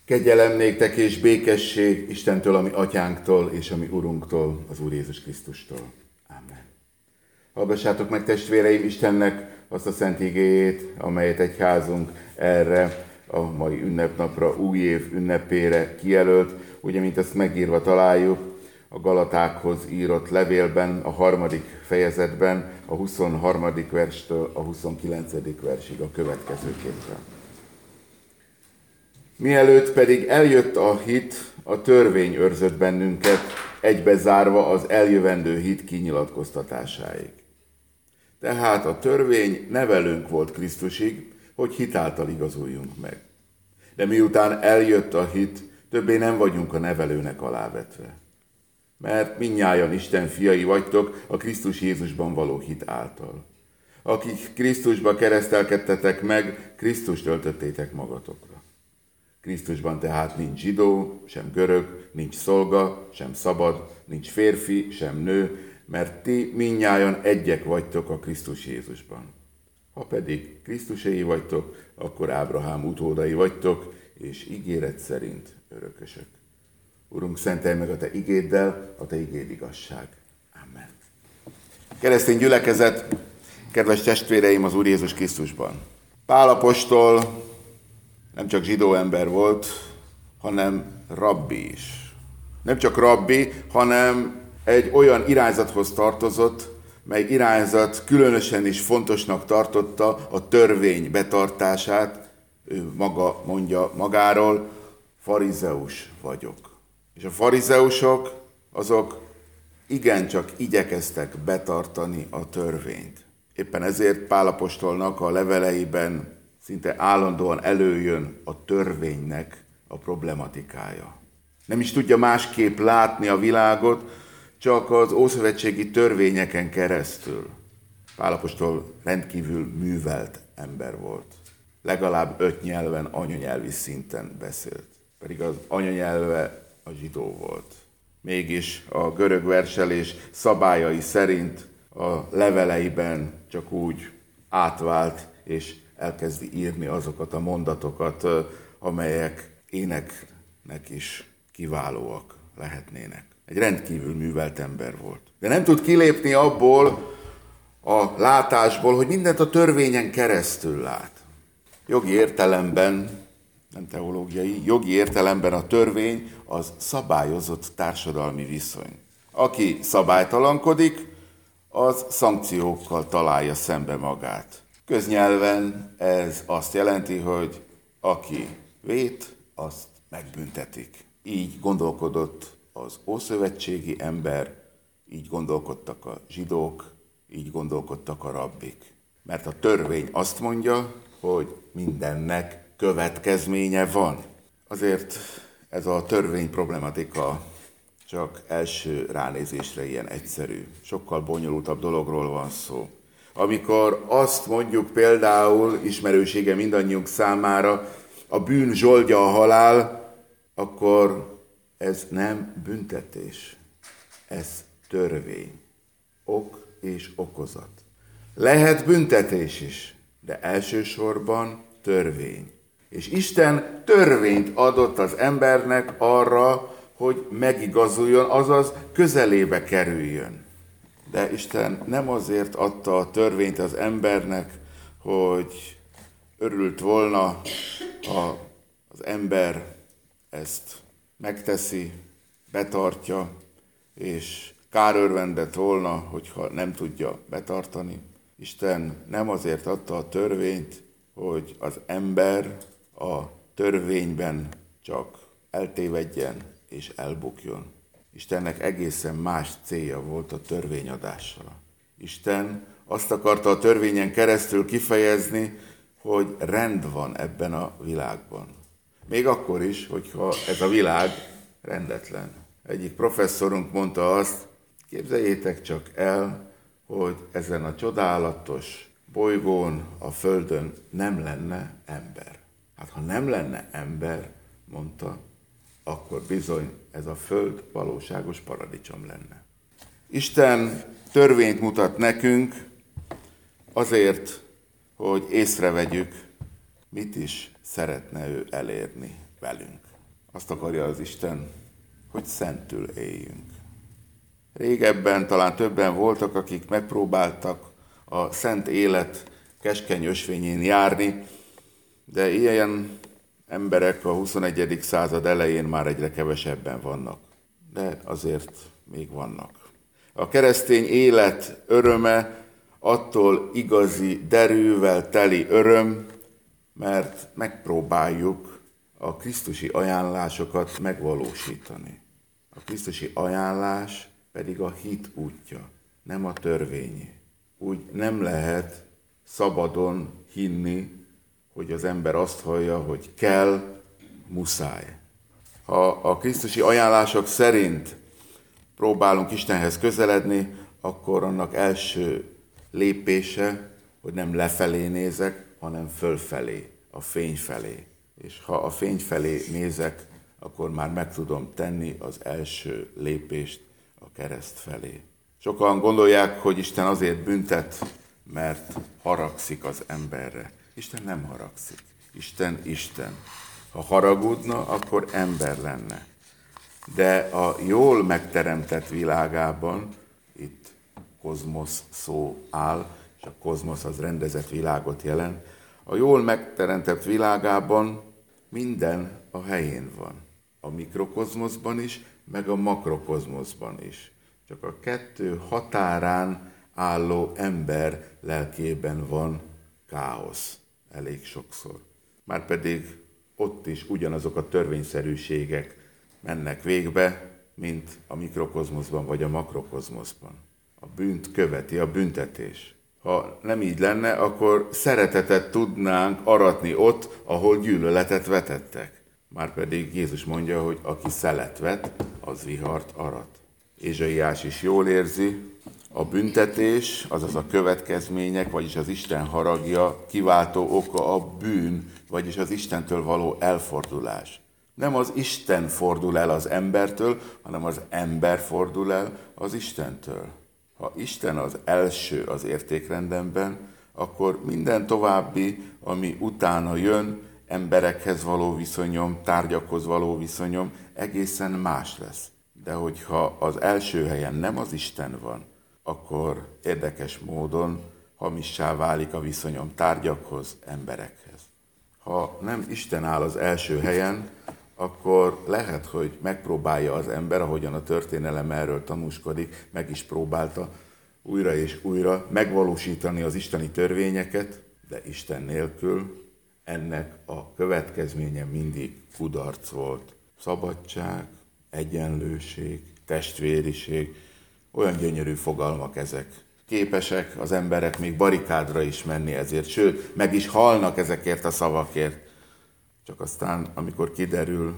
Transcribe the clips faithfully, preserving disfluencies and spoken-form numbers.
Kegyelem néktek és békesség Istentől, ami atyánktól és ami Urunktól, az Úr Jézus Krisztustól. Amen. Hallgassátok meg, testvéreim, Istennek azt a szent igéjét, amelyet egyházunk erre a mai ünnepnapra, új év ünnepére kijelölt, ugye, mint ezt megírva találjuk a Galatákhoz írott levélben, a harmadik fejezetben, a huszonharmadik verstől a huszonkilencedik versig a következőképpen. Mielőtt pedig eljött a hit, a törvény őrzött bennünket, egybezárva az eljövendő hit kinyilatkoztatásáig. Tehát a törvény nevelőnk volt Krisztusig, hogy hitáltal igazuljunk meg. De miután eljött a hit, többé nem vagyunk a nevelőnek alávetve. Mert mindnyájan Isten fiai vagytok a Krisztus Jézusban való hit által. Akik Krisztusba keresztelkedtetek meg, Krisztust öltöttétek magatokra. Krisztusban tehát nincs zsidó, sem görög, nincs szolga, sem szabad, nincs férfi, sem nő, mert ti mindnyájan egyek vagytok a Krisztus Jézusban. Ha pedig Krisztuséi vagytok, akkor Ábrahám utódai vagytok, és ígéret szerint örökösök. Urunk, szentelj meg a Te igéddel, a Te igéd igazság. Amen. Keresztény gyülekezet, kedves testvéreim az Úr Jézus Krisztusban. Pál apostol nem csak zsidó ember volt, hanem rabbi is. Nem csak rabbi, hanem egy olyan irányzathoz tartozott, mely irányzat különösen is fontosnak tartotta a törvény betartását. Ő maga mondja magáról, farizeus vagyok. És a farizeusok, azok igencsak igyekeztek betartani a törvényt. Éppen ezért Pál apostolnak a leveleiben szinte állandóan előjön a törvénynek a problematikája. Nem is tudja másképp látni a világot, csak az ószövetségi törvényeken keresztül. Pál apostol rendkívül művelt ember volt. Legalább öt nyelven anyanyelvi szinten beszélt. Pedig az anyanyelve a zsidó volt. Mégis a görög verselés szabályai szerint a leveleiben csak úgy átvált, és elkezdi írni azokat a mondatokat, amelyek éneknek is kiválóak lehetnének. Egy rendkívül művelt ember volt. De nem tud kilépni abból a látásból, hogy mindent a törvényen keresztül lát. Jogi értelemben, nem teológiai, jogi értelemben a törvény az szabályozott társadalmi viszony. Aki szabálytalankodik, az szankciókkal találja szembe magát. Köznyelven ez azt jelenti, hogy aki vét, azt megbüntetik. Így gondolkodott az ószövetségi ember, így gondolkodtak a zsidók, így gondolkodtak a rabbik. Mert a törvény azt mondja, hogy mindennek következménye van. Azért ez a törvény problematika csak első ránézésre ilyen egyszerű. Sokkal bonyolultabb dologról van szó. Amikor azt mondjuk például, ismerősége mindannyiunk számára, a bűn zsoldja a halál, akkor ez nem büntetés, ez törvény. Ok és okozat. Lehet büntetés is, de elsősorban törvény. És Isten törvényt adott az embernek arra, hogy megigazuljon, azaz közelébe kerüljön. De Isten nem azért adta a törvényt az embernek, hogy örült volna, ha az ember ezt megteszi, betartja, és kárörvendett volna, hogyha nem tudja betartani. Isten nem azért adta a törvényt, hogy az ember a törvényben csak eltévedjen és elbukjon. Istennek egészen más célja volt a törvényadással. Isten azt akarta a törvényen keresztül kifejezni, hogy rend van ebben a világban. Még akkor is, hogyha ez a világ rendetlen. Egyik professzorunk mondta azt, képzeljétek csak el, hogy ezen a csodálatos bolygón, a Földön nem lenne ember. Hát ha nem lenne ember, mondta, akkor bizony ez a Föld valóságos paradicsom lenne. Isten törvényt mutat nekünk azért, hogy észrevegyük, mit is szeretne ő elérni velünk. Azt akarja az Isten, hogy szentül éljünk. Régebben talán többen voltak, akik megpróbáltak a szent élet keskeny ösvényén járni, de ilyen emberek a huszonegyedik század elején már egyre kevesebben vannak. De azért még vannak. A keresztény élet öröme attól igazi, derűvel teli öröm, mert megpróbáljuk a krisztusi ajánlásokat megvalósítani. A krisztusi ajánlás pedig a hit útja, nem a törvényé. Úgy nem lehet szabadon hinni, hogy az ember azt hallja, hogy kell, muszáj. Ha a krisztusi ajánlások szerint próbálunk Istenhez közeledni, akkor annak első lépése, hogy nem lefelé nézek, hanem fölfelé, a fény felé. És ha a fény felé nézek, akkor már meg tudom tenni az első lépést a kereszt felé. Sokan gondolják, hogy Isten azért büntet, mert haragszik az emberre. Isten nem haragszik. Isten Isten. Ha haragudna, akkor ember lenne. De a jól megteremtett világában, itt kozmosz szó áll, és a kozmosz az rendezett világot jelent, a jól megteremtett világában minden a helyén van. A mikrokozmoszban is, meg a makrokozmoszban is. Csak a kettő határán álló ember lelkében van káosz elég sokszor. Márpedig ott is ugyanazok a törvényszerűségek mennek végbe, mint a mikrokozmoszban vagy a makrokozmoszban. A bűnt követi a büntetés. Ha nem így lenne, akkor szeretetet tudnánk aratni ott, ahol gyűlöletet vetettek. Márpedig Jézus mondja, hogy aki szelet vet, az vihart arat. Ézsaiás is jól érzi, a büntetés, azaz a következmények, vagyis az Isten haragja kiváltó oka a bűn, vagyis az Istentől való elfordulás. Nem az Isten fordul el az embertől, hanem az ember fordul el az Istentől. Ha Isten az első az értékrendemben, akkor minden további, ami utána jön, emberekhez való viszonyom, tárgyakhoz való viszonyom egészen más lesz. De hogyha az első helyen nem az Isten van, akkor érdekes módon hamissá válik a viszonyom tárgyakhoz, emberekhez. Ha nem Isten áll az első helyen, akkor lehet, hogy megpróbálja az ember, ahogyan a történelem erről tanúskodik, meg is próbálta újra és újra megvalósítani az isteni törvényeket, de Isten nélkül ennek a következménye mindig kudarc volt. Szabadság, egyenlőség, testvériség, olyan gyönyörű fogalmak ezek. Képesek az emberek még barikádra is menni ezért, sőt, meg is halnak ezekért a szavakért. Csak aztán, amikor kiderül,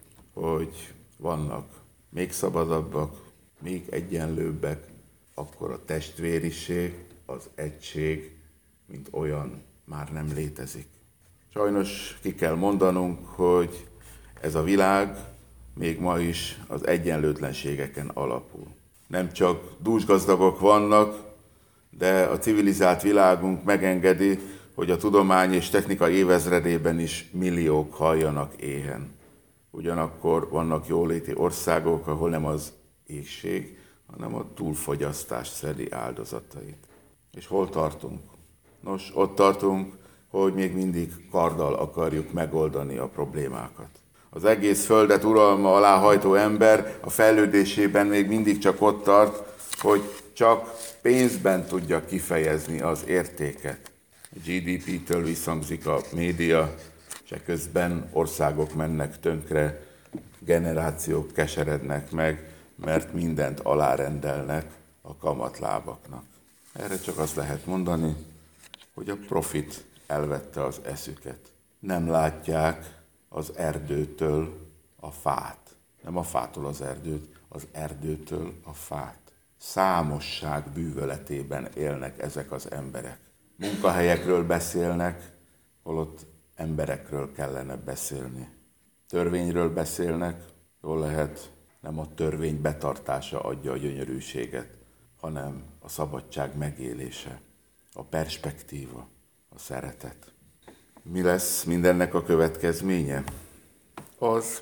hogy vannak még szabadabbak, még egyenlőbbek, akkor a testvériség, az egység, mint olyan már nem létezik. Sajnos ki kell mondanunk, hogy ez a világ még ma is az egyenlőtlenségeken alapul. Nem csak dúsgazdagok vannak, de a civilizált világunk megengedi, hogy a tudomány és technika évezredében is milliók haljanak éhen. Ugyanakkor vannak jóléti országok, ahol nem az éhség, hanem a túlfogyasztás szedi áldozatait. És hol tartunk? Nos, ott tartunk, hogy még mindig karddal akarjuk megoldani a problémákat. Az egész földet uralma alá hajtó ember a fejlődésében még mindig csak ott tart, hogy csak pénzben tudja kifejezni az értéket. A gé dé pé-től visszhangzik a média, és közben országok mennek tönkre, generációk keserednek meg, mert mindent alárendelnek a kamatlábaknak. Erre csak azt lehet mondani, hogy a profit elvette az eszüket. Nem látják az erdőtől a fát. Nem a fától az erdőt, az erdőtől a fát. Számosság bűvöletében élnek ezek az emberek. Munkahelyekről beszélnek, holott emberekről kellene beszélni. Törvényről beszélnek, jól lehet, nem a törvény betartása adja a gyönyörűséget, hanem a szabadság megélése, a perspektíva, a szeretet. Mi lesz mindennek a következménye? Az,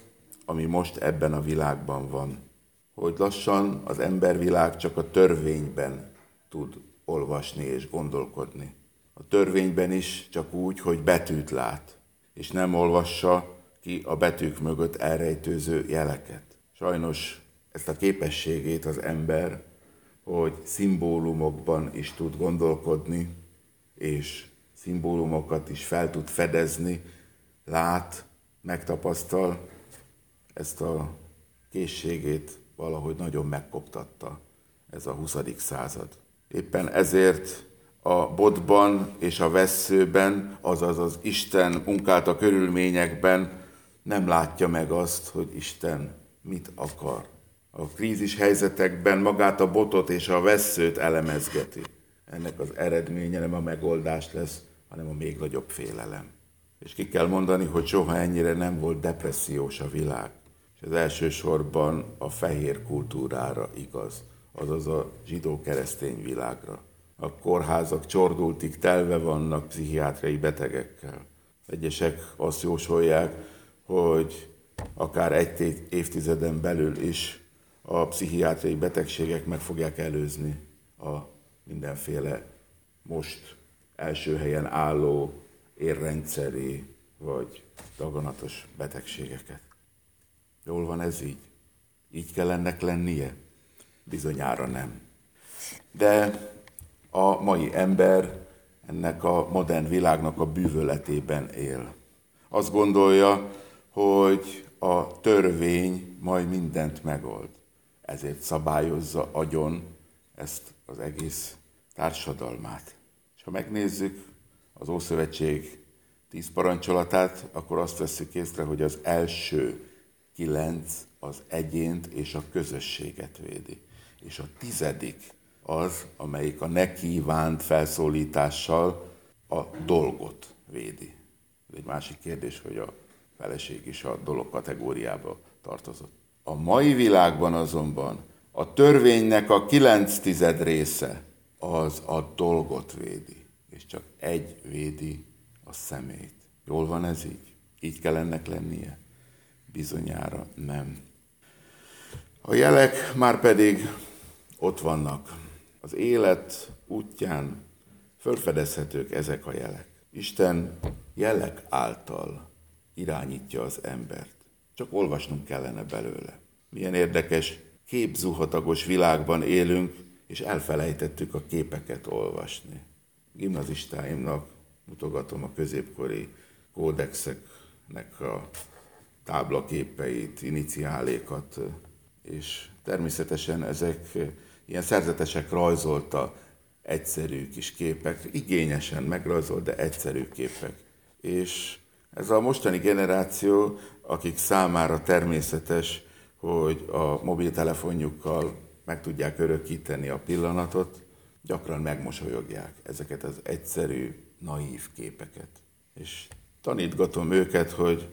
ami most ebben a világban van. Hogy lassan az embervilág csak a törvényben tud olvasni és gondolkodni. A törvényben is csak úgy, hogy betűt lát, és nem olvassa ki a betűk mögött elrejtőző jeleket. Sajnos ezt a képességét az ember, hogy szimbólumokban is tud gondolkodni, és szimbólumokat is fel tud fedezni, lát, megtapasztal, ezt a készségét valahogy nagyon megkoptatta ez a huszadik század. Éppen ezért a botban és a vesszőben, azaz az Isten munkálta körülményekben nem látja meg azt, hogy Isten mit akar. A krízis helyzetekben magát a botot és a vesszőt elemezgeti. Ennek az eredménye nem a megoldás lesz, hanem a még nagyobb félelem. És ki kell mondani, hogy soha ennyire nem volt depressziós a világ. És ez elsősorban a fehér kultúrára igaz, azaz a zsidó-keresztény világra. A kórházak csordultig telve vannak pszichiátriai betegekkel. Egyesek azt jósolják, hogy akár egy évtizeden belül is a pszichiátriai betegségek meg fogják előzni a mindenféle most első helyen álló érrendszeri vagy daganatos betegségeket. Jól van ez így? Így kell ennek lennie? Bizonyára nem. De a mai ember ennek a modern világnak a bűvöletében él. Azt gondolja, hogy a törvény majd mindent megold. Ezért szabályozza agyon ezt az egész társadalmát. És ha megnézzük az Ószövetség tíz parancsolatát, akkor azt vesszük észre, hogy az első kilenc az egyént és a közösséget védi. És a tizedik az, amelyik a ne kívánt felszólítással a dolgot védi. Ez egy másik kérdés, hogy a feleség is a dolog kategóriába tartozott. A mai világban azonban a törvénynek a kilenc tized része az a dolgot védi, és csak egy védi a szemét. Jól van ez így? Így kell ennek lennie? Bizonyára nem. A jelek már pedig ott vannak. Az élet útján felfedezhetők ezek a jelek. Isten jelek által irányítja az embert. Csak olvasnunk kellene belőle. Milyen érdekes, képzuhatagos világban élünk, és elfelejtettük a képeket olvasni. Gimnazistáimnak mutogatom a középkori kódexeknek a táblaképeit, iniciálékat, és természetesen ezek ilyen szerzetesek rajzolta egyszerű kis képek, igényesen megrajzolt, de egyszerű képek. És ez a mostani generáció, akik számára természetes, hogy a mobiltelefonjukkal meg tudják örökíteni a pillanatot, gyakran megmosolyogják ezeket az egyszerű, naív képeket. És tanítgatom őket, hogy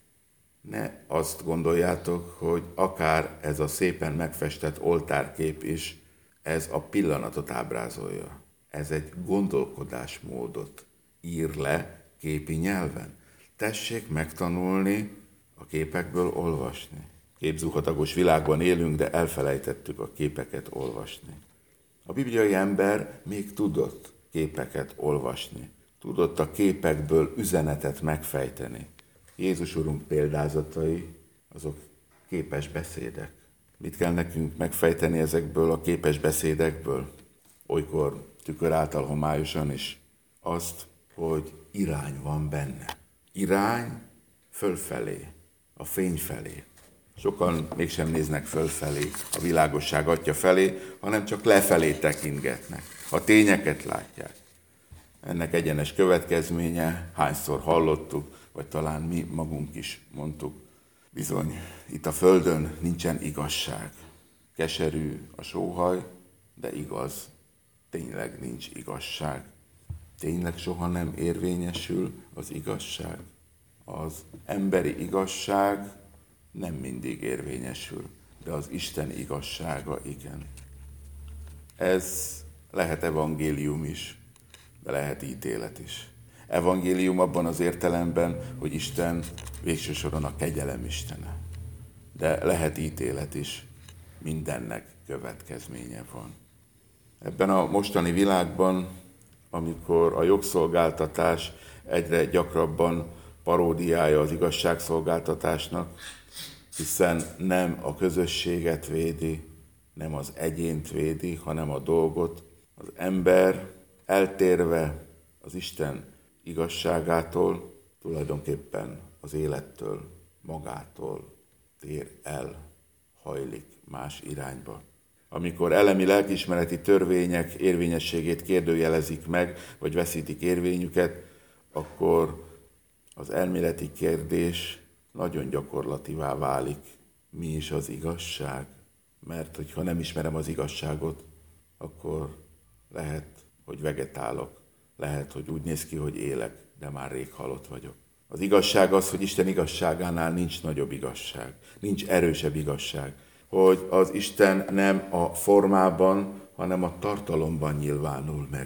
ne azt gondoljátok, hogy akár ez a szépen megfestett oltárkép is, ez a pillanatot ábrázolja. Ez egy gondolkodásmódot ír le képi nyelven. Tessék megtanulni a képekből olvasni. Képzuhatagos világban élünk, de elfelejtettük a képeket olvasni. A bibliai ember még tudott képeket olvasni. Tudott a képekből üzenetet megfejteni. Jézus Urunk példázatai, azok képes beszédek. Mit kell nekünk megfejteni ezekből a képes beszédekből? Olykor tükör által homályosan is azt, hogy irány van benne. Irány fölfelé, a fény felé. Sokan mégsem néznek fölfelé, a világosság atya felé, hanem csak lefelé tekintgetnek. A tényeket látják. Ennek egyenes következménye, hányszor hallottuk, vagy talán mi magunk is mondtuk, bizony, itt a földön nincsen igazság. Keserű a sóhaj, de igaz, tényleg nincs igazság. Tényleg soha nem érvényesül az igazság. Az emberi igazság nem mindig érvényesül, de az Isten igazsága igen. Ez lehet evangélium is, de lehet ítélet is. Evangélium abban az értelemben, hogy Isten végső soron a kegyelem istene. de lehet ítélet is, mindennek következménye van. Ebben a mostani világban, amikor a jogszolgáltatás egyre gyakrabban paródiája az igazságszolgáltatásnak, hiszen nem a közösséget védi, nem az egyént védi, hanem a dolgot, az ember eltérve az Isten igazságától, tulajdonképpen az élettől, magától tér el, hajlik más irányba. Amikor elemi lelkiismereti törvények érvényességét kérdőjelezik meg, vagy veszítik érvényüket, akkor az elméleti kérdés nagyon gyakorlativá válik. Mi is az igazság? Mert hogyha nem ismerem az igazságot, akkor lehet, hogy vegetálok, lehet, hogy úgy néz ki, hogy élek, de már rég halott vagyok. Az igazság az, hogy Isten igazságánál nincs nagyobb igazság, nincs erősebb igazság, hogy az Isten nem a formában, hanem a tartalomban nyilvánul meg.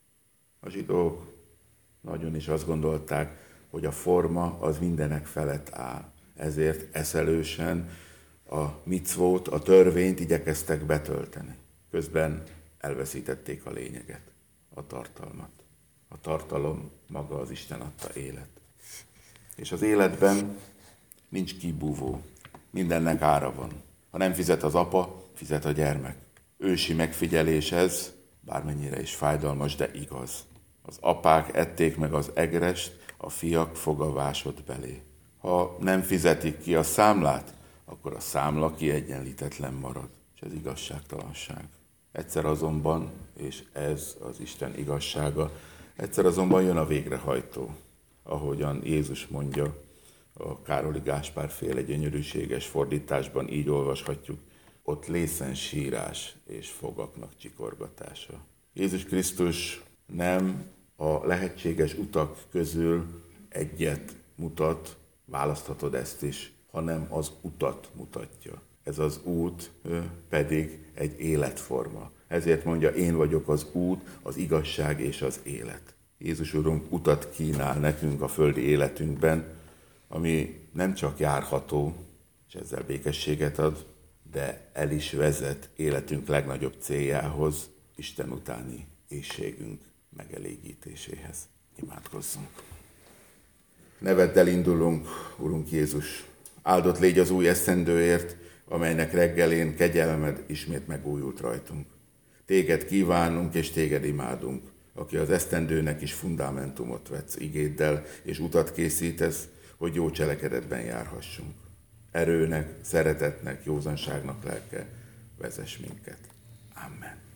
A zsidók nagyon is azt gondolták, hogy a forma az mindenek felett áll. Ezért eszelősen a micvót, a törvényt igyekeztek betölteni. Közben elveszítették a lényeget, a tartalmat. A tartalom maga az Isten adta élet. És az életben nincs kibúvó, mindennek ára van. Ha nem fizet az apa, fizet a gyermek. Ősi megfigyelés ez, bármennyire is fájdalmas, de igaz. Az apák ették meg az egrest, a fiak fogavásod belé. Ha nem fizetik ki a számlát, akkor a számla kiegyenlítetlen marad, és ez igazságtalanság. Egyszer azonban, és ez az Isten igazsága, egyszer azonban jön a végrehajtó, ahogyan Jézus mondja, a Károli Gáspár féle gyönyörűséges fordításban így olvashatjuk, ott lészen sírás és fogaknak csikorgatása. Jézus Krisztus nem a lehetséges utak közül egyet mutat, választhatod ezt is, hanem az utat mutatja. Ez az út pedig egy életforma. Ezért mondja, én vagyok az út, az igazság és az élet. Jézus Urunk utat kínál nekünk a földi életünkben, ami nem csak járható, és ezzel békességet ad, de el is vezet életünk legnagyobb céljához, Isten utáni éhségünk megelégítéséhez. Imádkozzunk! Neveddel indulunk, Urunk Jézus! Áldott légy az új esztendőért, amelynek reggelén kegyelmed ismét megújult rajtunk. Téged kívánunk és téged imádunk, aki az esztendőnek is fundamentumot vetsz igéddel, és utat készítesz, hogy jó cselekedetben járhassunk. Erőnek, szeretetnek, józanságnak lelke, vezess minket. Amen.